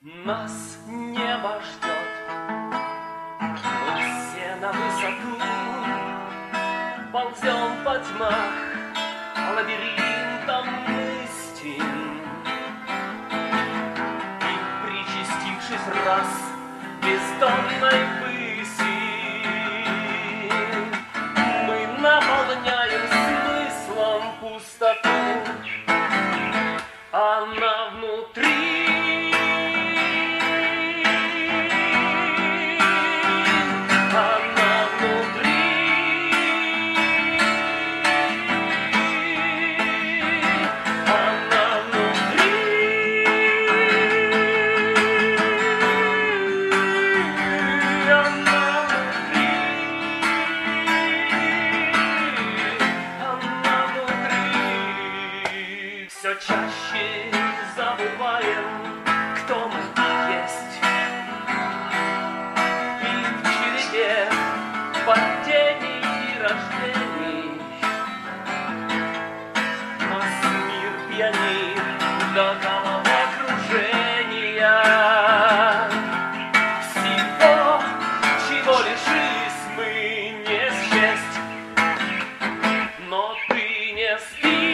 Нас небо ждет, мы все на высоту ползем по тьмах, лабиринтом истин. И причастившись раз бездонной выси, мы наполняем смыслом пустоту. Она внутри. Все чаще забываем, кто мы есть. И в череде падений и рождений нас мир пьянит до головокружения. Всего, чего лишились мы, не счесть, но ты не спишь.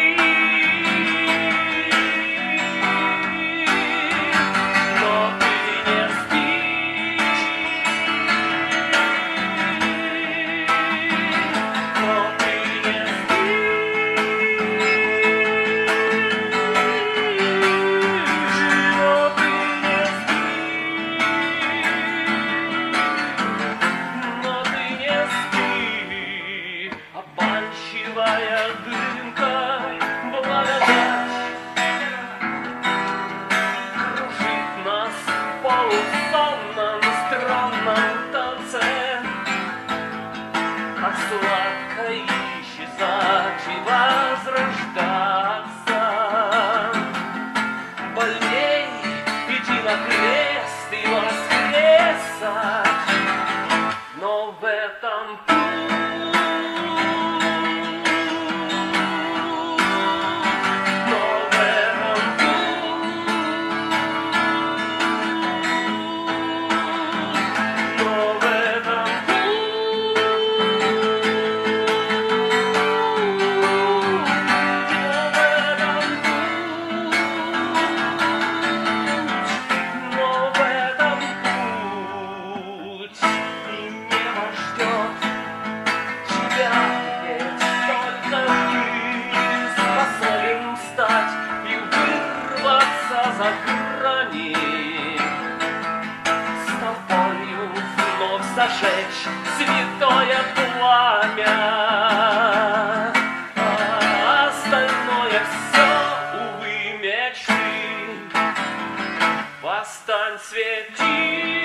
Обманчивая дымка, благодать кружит нас в полусонном странном танце. Так сладко исчезать и возрождаться, больней идти на крест и воскресать, но в этом за грани, с тобою вновь зажечь святое пламя, а остальное все, увы, мечты. Восстань, свети.